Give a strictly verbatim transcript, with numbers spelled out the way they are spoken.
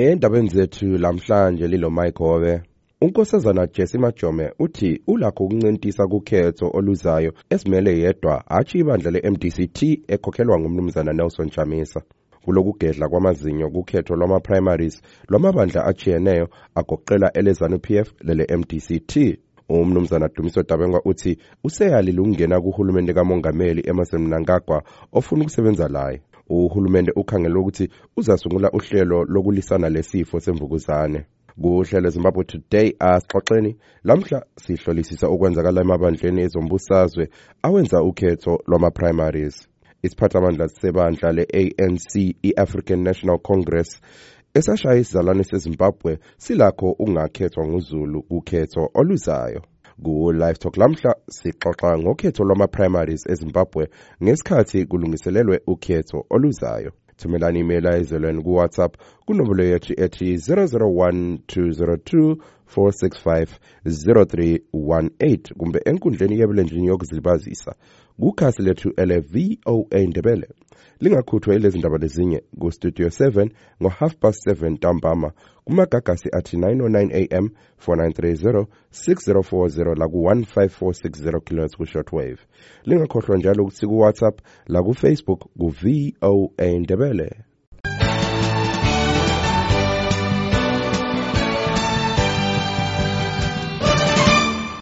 Endabeni zethu lamhlanje lilo Mike Howe. Unkosazana Jessie Majome uthi ulakho ukuncintisa kukhetho oluzayo esimele yedwa athi ibandla le-M D C T ekhokhelwa ngumnumzana Nelson Chamisa. Kulokugedla kwamazinyo kukhetho lwama-primaries lwamabandla achiyeneyo agoqela eleZANU P F lele M D C T. Umnumzana Dumiso Dabengwa uthi useyalile ukungena kuhulumende kamongameli Emmerson Mnangagwa ofuna ukusebenza laye. Uhulumende ukhangela ukuthi uzasungula uhlelo lokulisana lesifo semvukuzane. Kuhlelo Zimbabwe Today asixoxeni lamhla sihlolisisa okwenzakala emabandleni ezombusazwe awenza ukhetho lwama-primaries. Isiphathamandla sebandla le-A N C i-African National Congress esashaya isizalwane seZimbabwe silakho ungakhethwa nguZulu kukhetho oluzayo. Ku-Live Talk lamhla sixoxa ngokhetho lwama-primaries eZimbabwe ngesikhathi kulungiselelwe ukhetho oluzayo. Thumelani email ezelweni ku-WhatsApp kunombolo yethu ethi zero zero one two zero two four six five zero three one eight kumbe enkundleni yebulenjini yokuzilibazisa kukhasi lethu ele V O A Ndebele. Lingakhuthwa ilezi ndaba lezinye ku-Studio seven ngo-half past seven ntambama kumagagasi athi nine oh nine A M four nine three zero six zero four zero la ku-one five four six zero kilohertz ku-shortwave. Lingakhohlwa njalo ukuthi ku-WhatsApp la ku-Facebook ku-V O A Ndebele.